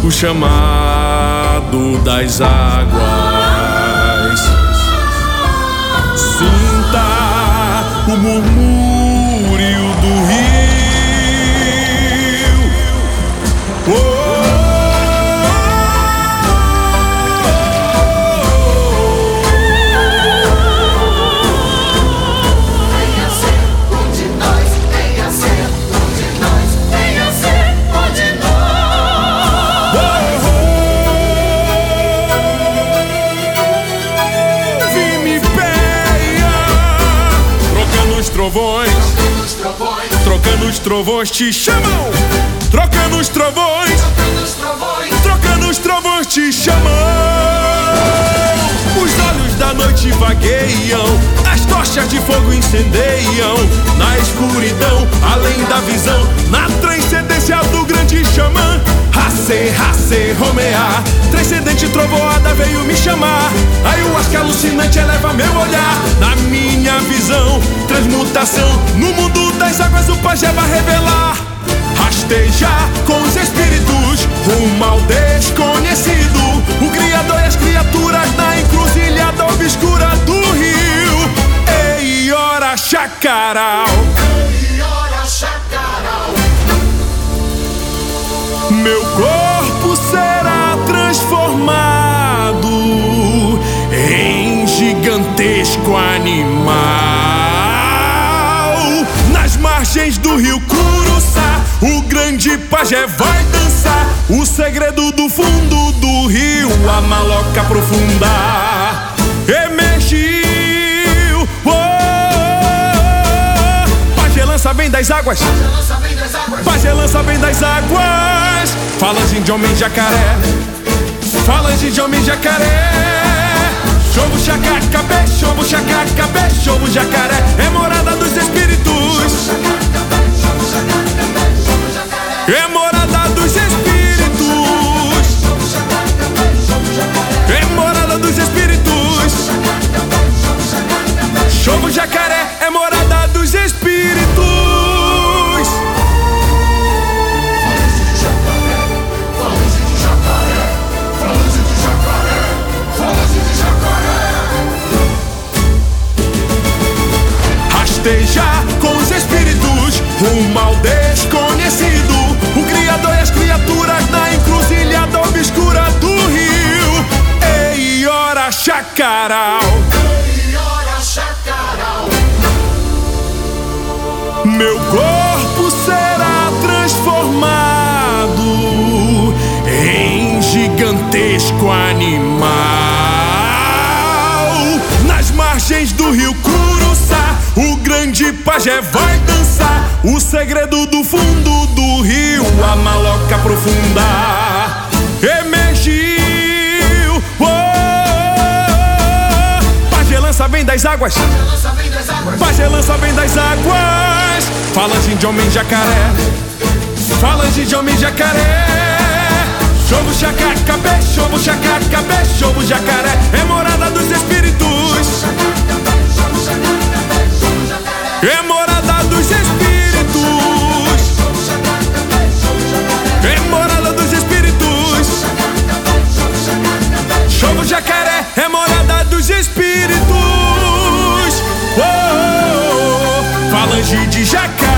o chamado das águas. Sinta o murmúrio do rio. Trocando os trovões te chamam. Trocando os trovões. Trocando os trovões te chamam. Os olhos da noite vagueiam, as tochas de fogo incendeiam. Na escuridão, além da visão, na transcendência do grande xamã. Racê, romear, transcendente trovoada veio me chamar. Ayahuasca alucinante eleva meu olhar. Na minha visão, transmutação, no mundo das águas o pajé vai revelar. Rastejar com os espíritos rumo ao desconhecido. O Criador e as criaturas na encruzilhada obscura do rio. Ei, ora chacaral. Meu corpo será transformado em gigantesco animal. Nas margens do rio Curuçá, o grande pajé vai dançar. O segredo do fundo do rio, a maloca profunda emergiu. Pajé lança bem das águas. Pajé lança bem das águas. Falange de homem jacaré. Falange de homem jacaré. Chobo chacacabé, chobo chacacabé, chobo jacaré. É morada dos espíritos. É morada dos espíritos. É morada dos espíritos. Chobo jacaré é morada dos espíritos. Rastejar com os espíritos rumo ao desconhecido. O Criador e as criaturas na encruzilhada obscura do rio. Ei, ora chacaral. Meu corpo será transformado em gigantesco animal. Nas margens do rio Curuçá, o grande pajé vai dançar. O segredo do fundo do rio, a maloca profunda emergiu. Pajé lança bem das águas. Pajé lança bem das águas. Falange de homem jacaré. Falange de homem jacaré. Chobo chacacabé, chobo chacacabé, chobo jacaré. É morada dos espíritos. É morada dos espíritos. É morada dos espíritos. Chobo jacaré é morada dos espíritos. Falange de jacaré.